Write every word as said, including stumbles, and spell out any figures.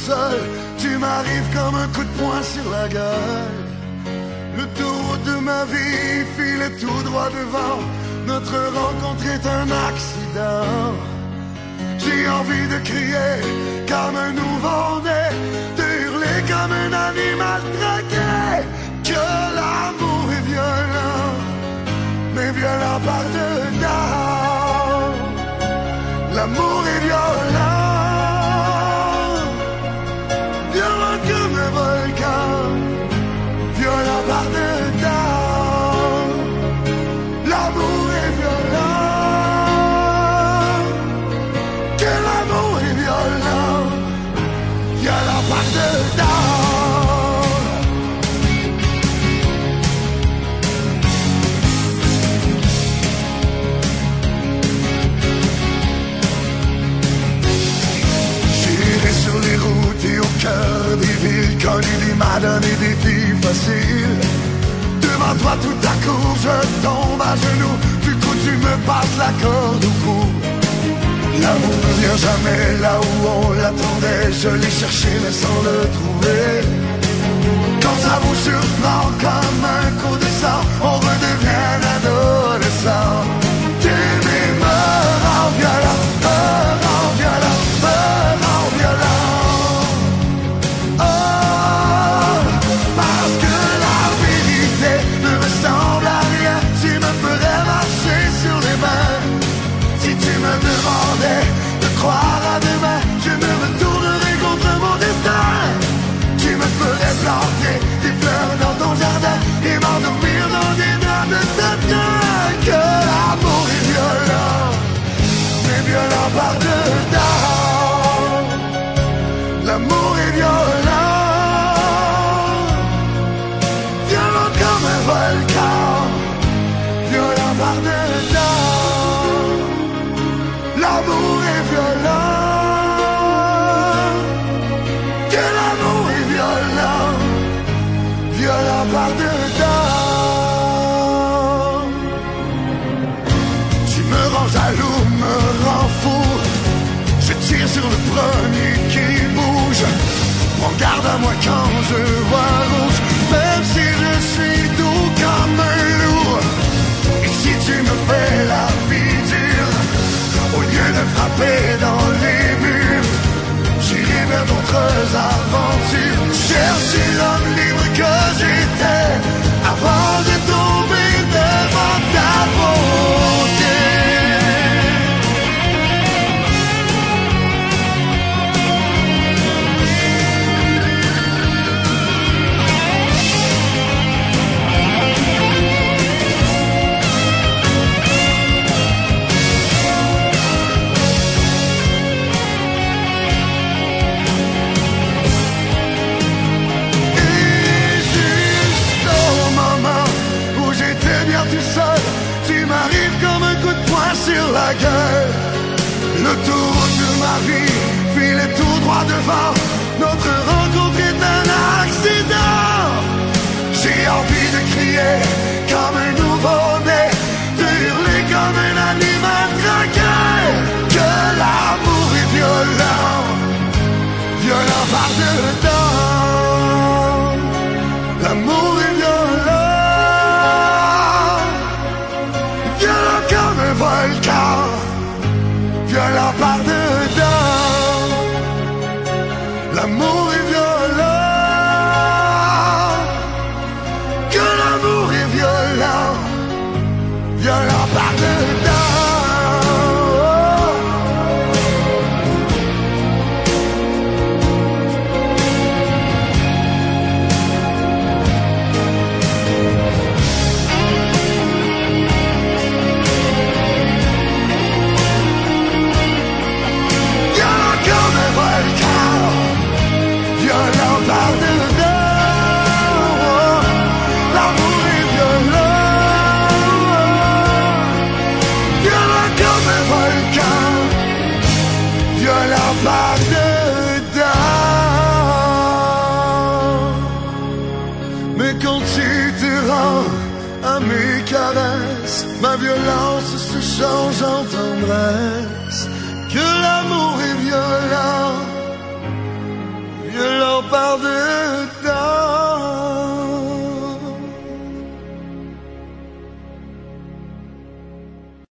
seul, tu m'arrives comme un coup de poing sur la gueule. Le tour de ma vie filait tout droit devant. Notre rencontre est un accident. J'ai envie de crier comme un nouveau-né, de hurler comme un animal traqué. Que l'amour est violent, mais violent par dedans. L'amour est violent, violent comme un volcan, violent par dedans. L'amour est violent, que l'amour est violent, violent par dedans. Sur les routes et au cœur des villes connues, des m'a donné des vies faciles. Devant toi tout à coup je tombe à genoux, du coup tu me passes la corde au cou. L'amour ne vient jamais là où on l'attendait, je l'ai cherché mais sans le trouver. Quand ça vous surprend comme un coup de sang, on redevient adolescent. T'aimer me rend violent, me rend violent, me rend violent. Oh, parce que la vérité ne ressemble à rien. Tu me ferais marcher sur les mains. Si tu me demandais de croire à demain, je me retournerais contre mon destin. Tu me ferais planter des fleurs dans ton jardin et m'endormir dans des draps de satin. Que l'amour est violent, mais violent par dedans. L'amour est violent, violent comme un volcan, violent par dedans. L'amour est violent, que l'amour est violent, violent par dedans. Tu me rends jaloux, me rends fou. Je tire sur le premier qui bouge. Prends garde à moi quand je vois rouge, même si je suis doux comme un loup. Et si tu me fais la vie dure, au lieu de frapper dans les murs, j'irai vers d'autres aventures. Chercher l'homme libre que j'étais avant de tomber devant ta beauté. Tout seul, tu m'arrives comme un coup de poing sur la gueule. Le tour de ma vie filait tout droit devant. Notre rencontre est un accident. J'ai envie de crier comme un nouveau-né, de hurler comme un animal traqué. Que l'amour est violent, violent par dedans. L'amour est violent, violent comme un volcan, violent par dedans. L'amour est violent, que l'amour est violent, violent par dedans. Violent par dedans, l'amour est violent, violent comme un volcan, violent par dedans. Mais quand tu te rends à mes caresses, ma violence se change en tendresse. Que l'amour est violent,